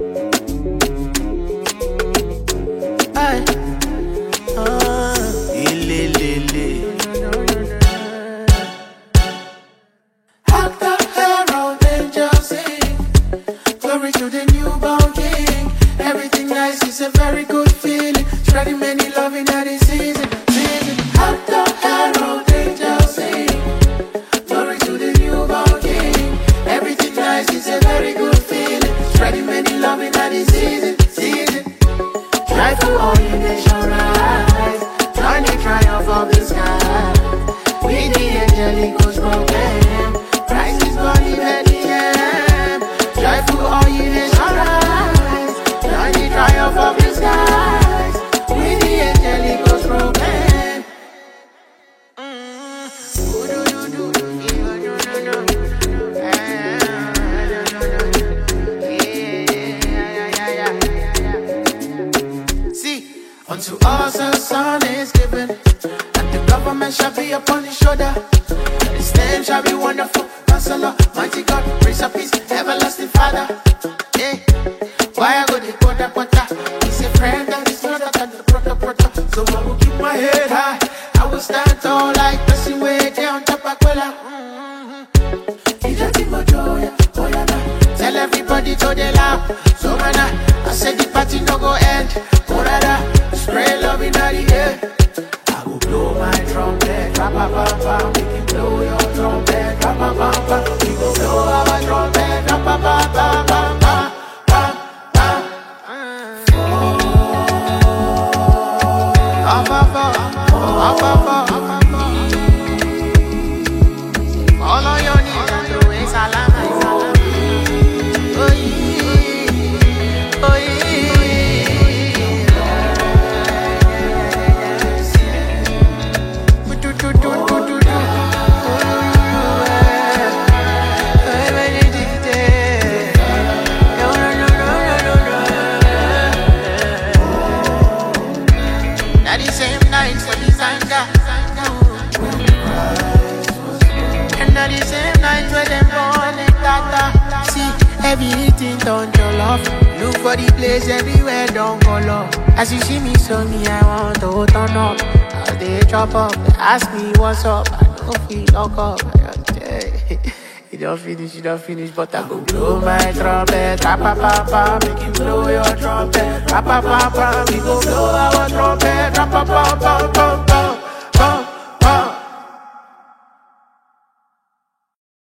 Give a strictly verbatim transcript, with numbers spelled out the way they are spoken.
Aye. Ah, ilelele. Hark the herald angels sing, glory to the newborn King. Everything nice is a very good feeling, spreading many love in the season. Season. Hark the herald angels sing, glory to the newborn King. Everything nice is a very good feeling, spreading many love in the season. Season. Try for all you nation rise, join the triumph of the sky. With the angelic host proclaim, Christ is born in Bethlehem. Try for all you nation rise, join the triumph of the skies. With the angelic host proclaim. See, unto us a son is given, and the government shall be upon his shoulder. His name shall be Wonderful Counselor, Mighty God, Prince of Peace, Everlasting Father. Yeah. Why I go the quarter quarter? He's a friend that is not that the proto proto. So I will keep my head high. I will stand tall like Bessie way down top of Quella. Tell everybody to the loud. So man, I said the party no go end. Morada, spray love in the air. I will blow my trumpet, rapa papa. We can blow your trumpet, rapa papa. We go blow our trumpet, rapa papa, papa, papa. Up, up, up, up, up, up. All on your knees and do a salam, a salam. Oh yeah, oh yeah. Do do do do do do. That the same night for the Zanga, and that the same night where them born in Tata. See, everything done your love. Look for the place everywhere, don't go low. As you see me, so me, I want to turn up. As they chop up, they ask me what's up. I don't feel lock up. You don't finish, you don't finish, but I go blow my trumpet. Rapa papa, make you blow your trumpet. Rapa papa, we go blow our trumpet. Rapa papa, papa.